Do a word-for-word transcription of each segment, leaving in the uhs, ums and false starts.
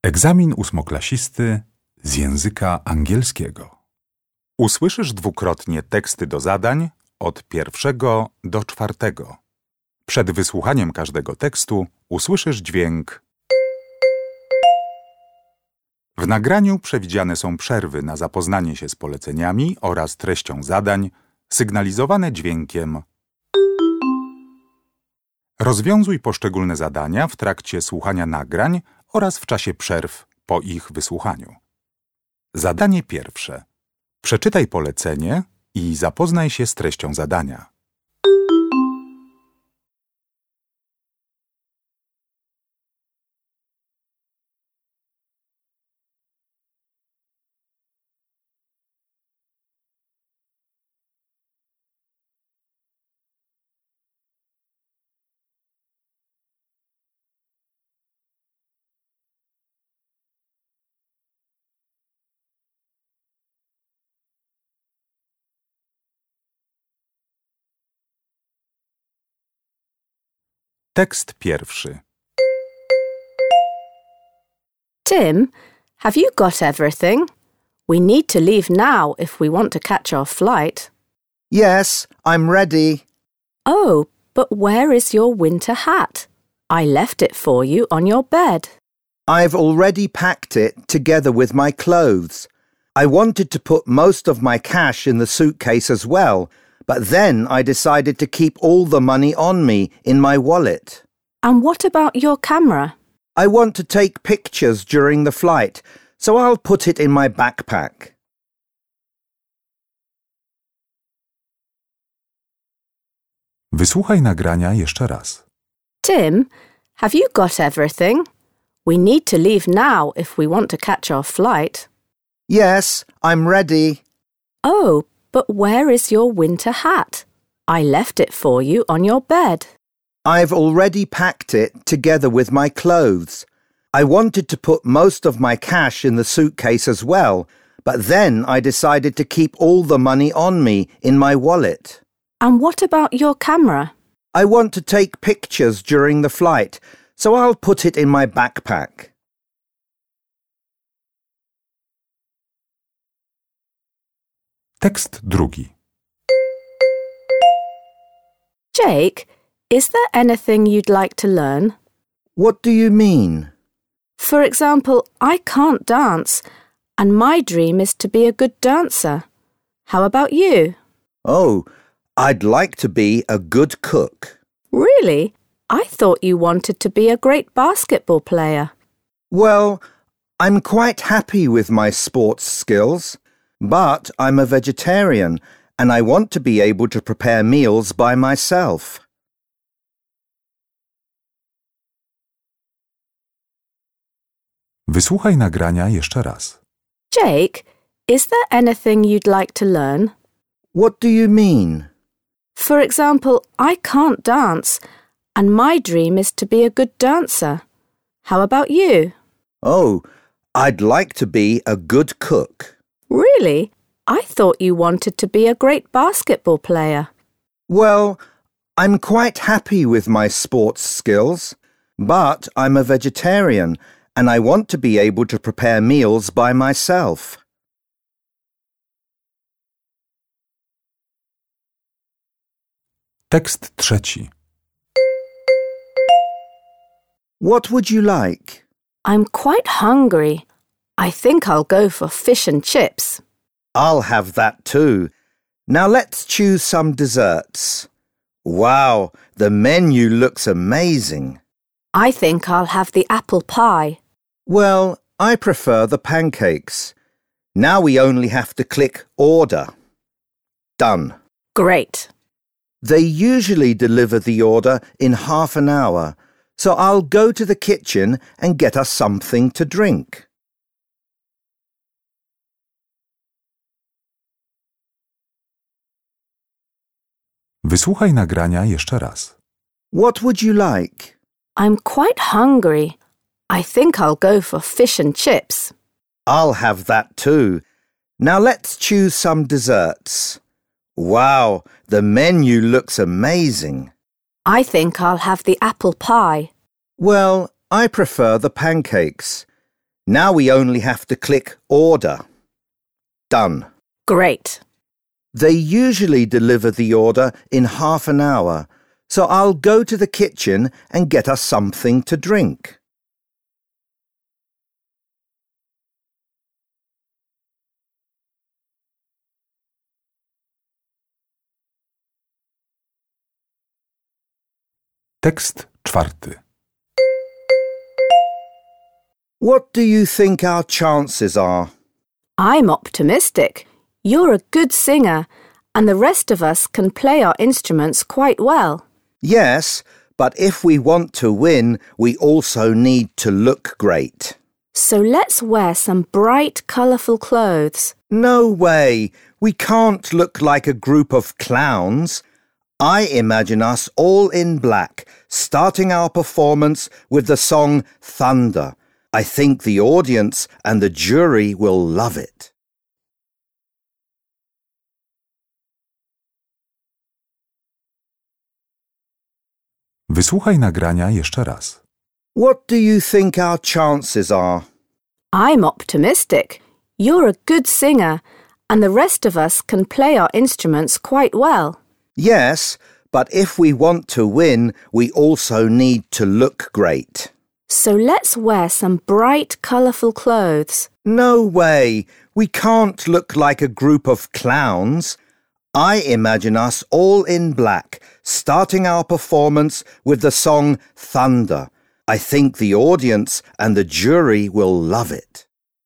Egzamin ósmoklasisty z języka angielskiego. Usłyszysz dwukrotnie teksty do zadań od pierwszego do czwartego. Przed wysłuchaniem każdego tekstu usłyszysz dźwięk. W nagraniu przewidziane są przerwy na zapoznanie się z poleceniami oraz treścią zadań, sygnalizowane dźwiękiem. Rozwiązuj poszczególne zadania w trakcie słuchania nagrań oraz w czasie przerw po ich wysłuchaniu. Zadanie pierwsze. Przeczytaj polecenie i zapoznaj się z treścią zadania. Tekst pierwszy. Tim, have you got everything? We need to leave now if we want to catch our flight. Yes, I'm ready. Oh, but where is your winter hat? I left it for you on your bed. I've already packed it together with my clothes. I wanted to put most of my cash in the suitcase as well, but then I decided to keep all the money on me in my wallet. And what about your camera? I want to take pictures during the flight, so I'll put it in my backpack. Wysłuchaj nagrania jeszcze raz. Tim, have you got everything? We need to leave now if we want to catch our flight. Yes, I'm ready. Oh, but where is your winter hat? I left it for you on your bed. I've already packed it together with my clothes. I wanted to put most of my cash in the suitcase as well, but then I decided to keep all the money on me in my wallet. And what about your camera? I want to take pictures during the flight, so I'll put it in my backpack. Tekst drugi. Jake, is there anything you'd like to learn? What do you mean? For example, I can't dance, and my dream is to be a good dancer. How about you? Oh, I'd like to be a good cook. Really? I thought you wanted to be a great basketball player. Well, I'm quite happy with my sports skills, but I'm a vegetarian and I want to be able to prepare meals by myself. Wysłuchaj nagrania jeszcze raz. Jake, is there anything you'd like to learn? What do you mean? For example, I can't dance, and my dream is to be a good dancer. How about you? Oh, I'd like to be a good cook. Really? I thought you wanted to be a great basketball player. Well, I'm quite happy with my sports skills, but I'm a vegetarian and I want to be able to prepare meals by myself. Tekst trzeci. What would you like? I'm quite hungry. I think I'll go for fish and chips. I'll have that too. Now let's choose some desserts. Wow, the menu looks amazing. I think I'll have the apple pie. Well, I prefer the pancakes. Now we only have to click order. Done. Great. They usually deliver the order in half an hour, so I'll go to the kitchen and get us something to drink. Wysłuchaj nagrania jeszcze raz. What would you like? I'm quite hungry. I think I'll go for fish and chips. I'll have that too. Now let's choose some desserts. Wow, the menu looks amazing. I think I'll have the apple pie. Well, I prefer the pancakes. Now we only have to click Order. Done. Great. They usually deliver the order in half an hour, so I'll go to the kitchen and get us something to drink. Tekst czwarty. What do you think our chances are? I'm optimistic. You're a good singer, and the rest of us can play our instruments quite well. Yes, but if we want to win, we also need to look great. So let's wear some bright, colourful clothes. No way! We can't look like a group of clowns. I imagine us all in black, starting our performance with the song Thunder. I think the audience and the jury will love it. Wysłuchaj nagrania jeszcze raz. What do you think our chances are? I'm optimistic. You're a good singer, and the rest of us can play our instruments quite well. Yes, but if we want to win, we also need to look great. So let's wear some bright, colourful clothes. No way! We can't look like a group of clowns. I imagine us all in black, starting our performance with the song Thunder. I think the audience and the jury will love it.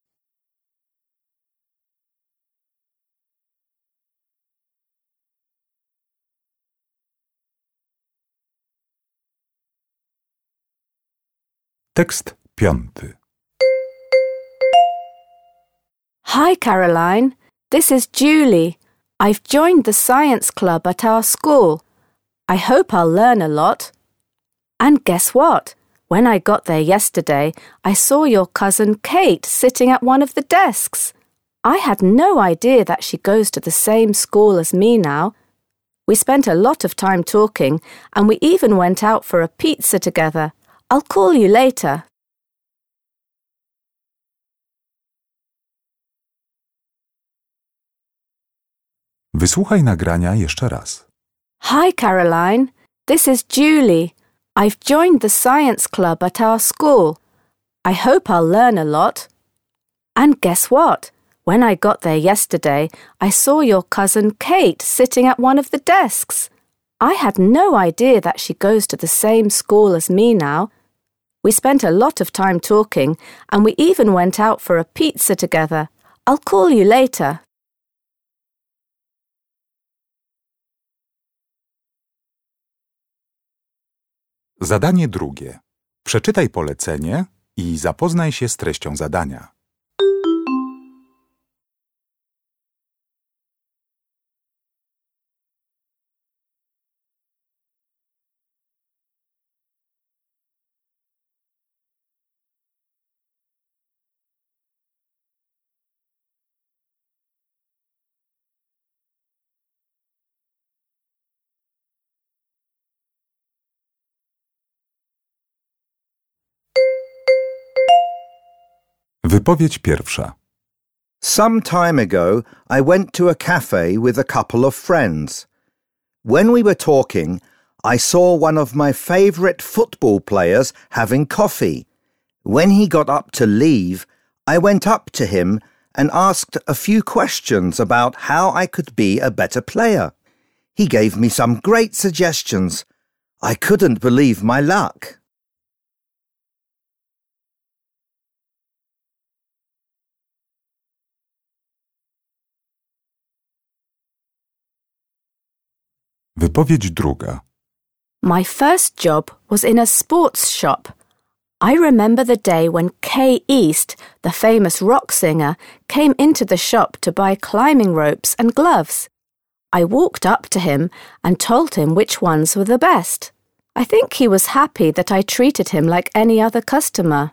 Tekst piąty. Hi, Caroline. This is Julie. I've joined the science club at our school. I hope I'll learn a lot. And guess what? When I got there yesterday, I saw your cousin Kate sitting at one of the desks. I had no idea that she goes to the same school as me now. We spent a lot of time talking, and we even went out for a pizza together. I'll call you later. Wysłuchaj nagrania jeszcze raz. Hi, Caroline. This is Julie. I've joined the science club at our school. I hope I'll learn a lot. And guess what? When I got there yesterday, I saw your cousin Kate sitting at one of the desks. I had no idea that she goes to the same school as me now. We spent a lot of time talking, and we even went out for a pizza together. I'll call you later. Zadanie drugie. Przeczytaj polecenie i zapoznaj się z treścią zadania. Wypowiedź pierwsza. Some time ago, I went to a cafe with a couple of friends. When we were talking, I saw one of my favourite football players having coffee. When he got up to leave, I went up to him and asked a few questions about how I could be a better player. He gave me some great suggestions. I couldn't believe my luck. Wypowiedź druga. My first job was in a sports shop. I remember the day when Kay East, the famous rock singer, came into the shop to buy climbing ropes and gloves. I walked up to him and told him which ones were the best. I think he was happy that I treated him like any other customer.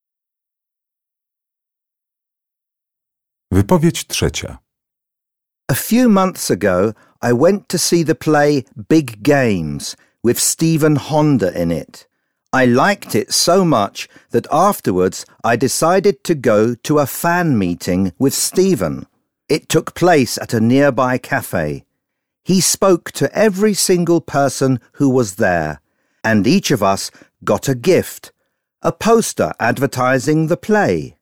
Wypowiedź trzecia. A few months ago, I went to see the play Big Games with Stephen Honda in it. I liked it so much that afterwards I decided to go to a fan meeting with Stephen. It took place at a nearby cafe. He spoke to every single person who was there, and each of us got a gift, a poster advertising the play.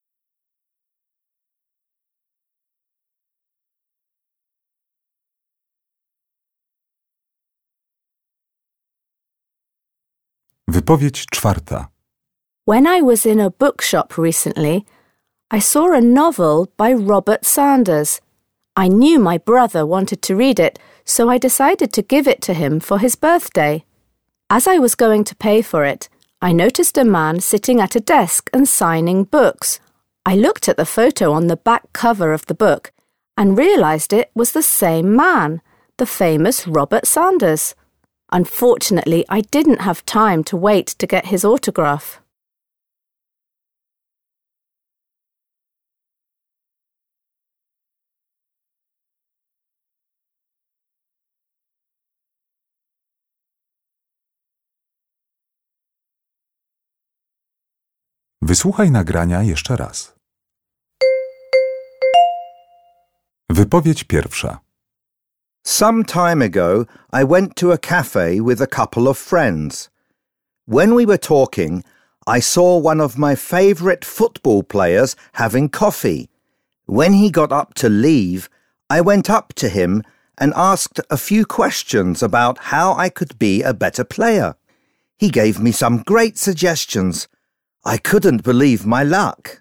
Wypowiedź czwarta. When I was in a bookshop recently, I saw a novel by Robert Sanders. I knew my brother wanted to read it, so I decided to give it to him for his birthday. As I was going to pay for it, I noticed a man sitting at a desk and signing books. I looked at the photo on the back cover of the book and realized it was the same man, the famous Robert Sanders. Unfortunately, I didn't have time to wait to get his autograph. Wysłuchaj nagrania jeszcze raz. Wypowiedź pierwsza. Some time ago, I went to a cafe with a couple of friends. When we were talking, I saw one of my favourite football players having coffee. When he got up to leave, I went up to him and asked a few questions about how I could be a better player. He gave me some great suggestions. I couldn't believe my luck.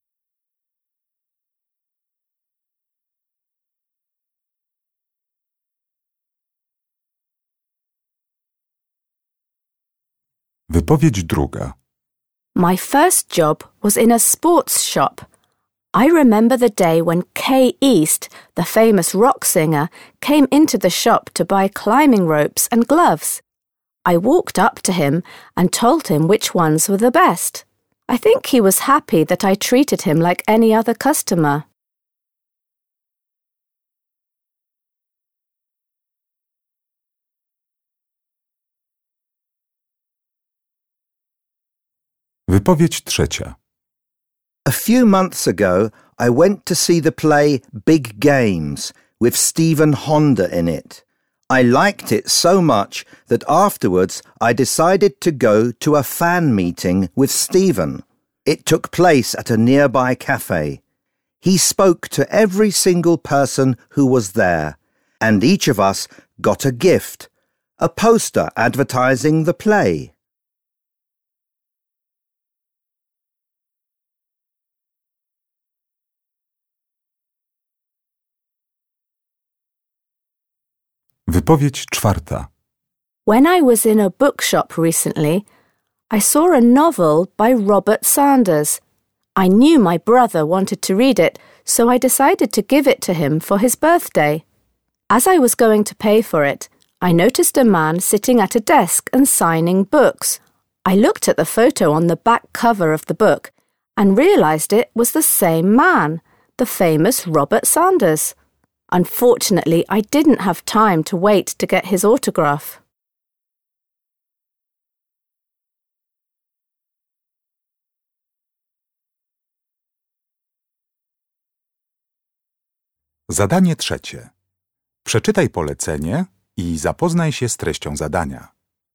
Wypowiedź druga. My first job was in a sports shop. I remember the day when Kay East, the famous rock singer, came into the shop to buy climbing ropes and gloves. I walked up to him and told him which ones were the best. I think he was happy that I treated him like any other customer. Wypowiedź trzecia. A few months ago, I went to see the play Big Games with Stephen Honda in it. I liked it so much that afterwards I decided to go to a fan meeting with Stephen. It took place at a nearby cafe. He spoke to every single person who was there, and each of us got a gift, a poster advertising the play. Wypowiedź czwarta. When I was in a bookshop recently, I saw a novel by Robert Sanders. I knew my brother wanted to read it, so I decided to give it to him for his birthday. As I was going to pay for it, I noticed a man sitting at a desk and signing books. I looked at the photo on the back cover of the book and realized it was the same man, the famous Robert Sanders. Unfortunately, I didn't have time to wait to get his autograph. Zadanie trzecie. Przeczytaj polecenie i zapoznaj się z treścią zadania.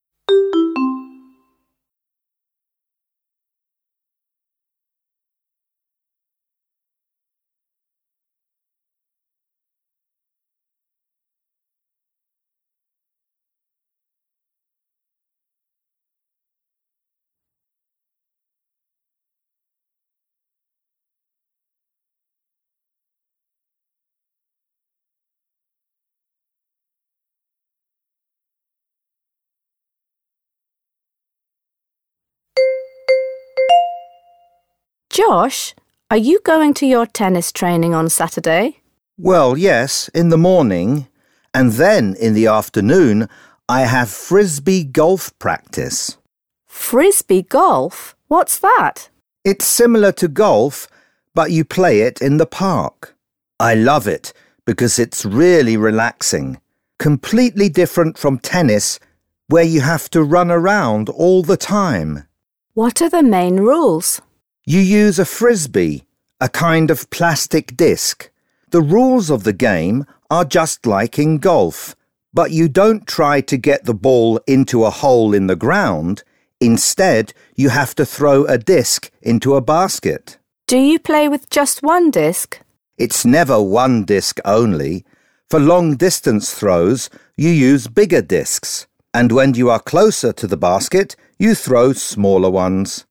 Josh, are you going to your tennis training on Saturday? Well, yes, in the morning, and then in the afternoon I have frisbee golf practice. Frisbee golf? What's that? It's similar to golf, but you play it in the park. I love it because it's really relaxing. Completely different from tennis, where you have to run around all the time. What are the main rules? You use a frisbee, a kind of plastic disc. The rules of the game are just like in golf, but you don't try to get the ball into a hole in the ground. Instead, you have to throw a disc into a basket. Do you play with just one disc? It's never one disc only. For long-distance throws, you use bigger discs, and when you are closer to the basket, you throw smaller ones.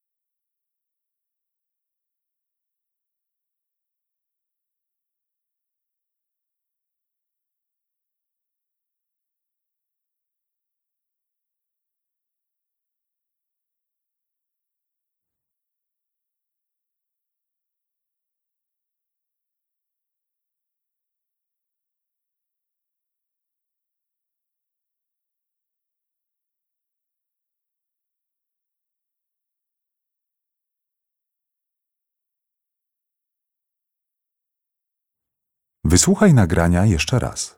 Wysłuchaj nagrania jeszcze raz.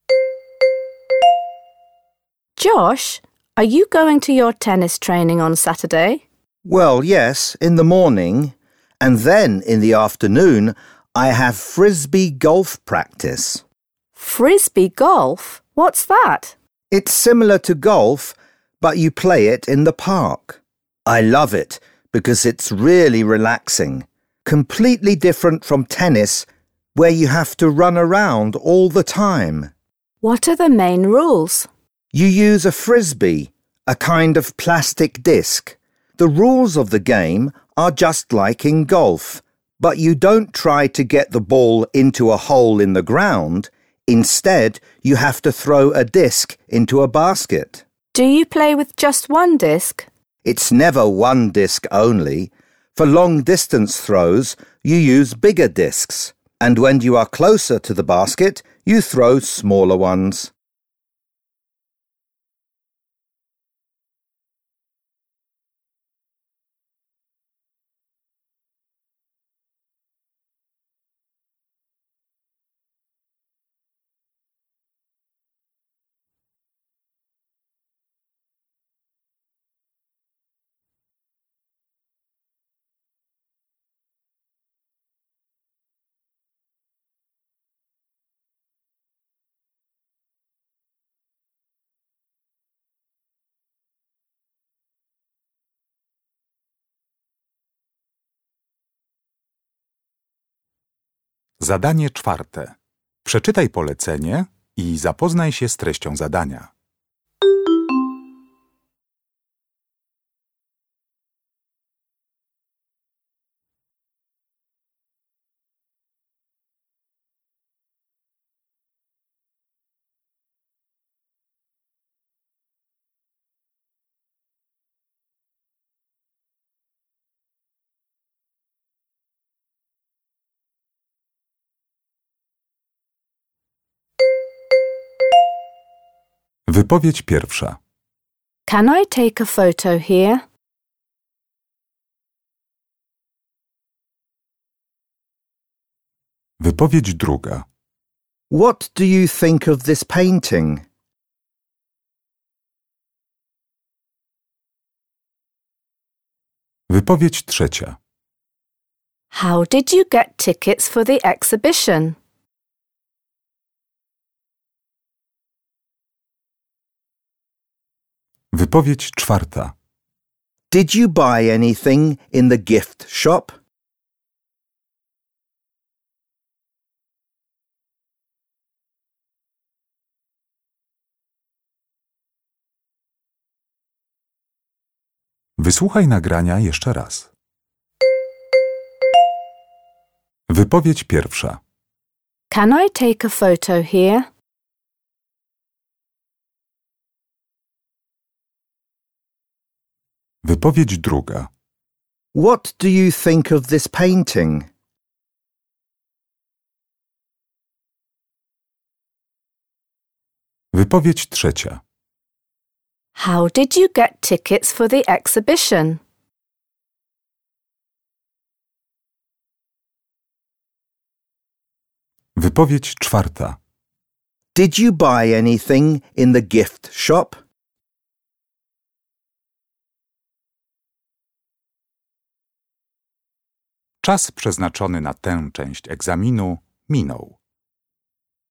Josh, are you going to your tennis training on Saturday? Well, yes, in the morning, and then in the afternoon I have frisbee golf practice. Frisbee golf? What's that? It's similar to golf, but you play it in the park. I love it because it's really relaxing. Completely different from tennis, where you have to run around all the time. What are the main rules? You use a frisbee, a kind of plastic disc. The rules of the game are just like in golf, but you don't try to get the ball into a hole in the ground. Instead, you have to throw a disc into a basket. Do you play with just one disc? It's never one disc only. For long-distance throws, you use bigger discs, and when you are closer to the basket, you throw smaller ones. Zadanie czwarte. Przeczytaj polecenie i zapoznaj się z treścią zadania. Wypowiedź pierwsza. Can I take a photo here? Wypowiedź druga. What do you think of this painting? Wypowiedź trzecia. How did you get tickets for the exhibition? Wypowiedź czwarta. Did you buy anything in the gift shop? Wysłuchaj nagrania jeszcze raz. Wypowiedź pierwsza. Can I take a photo here? Wypowiedź druga. What do you think of this painting? Wypowiedź trzecia. How did you get tickets for the exhibition? Wypowiedź czwarta. Did you buy anything in the gift shop? Czas przeznaczony na tę część egzaminu minął.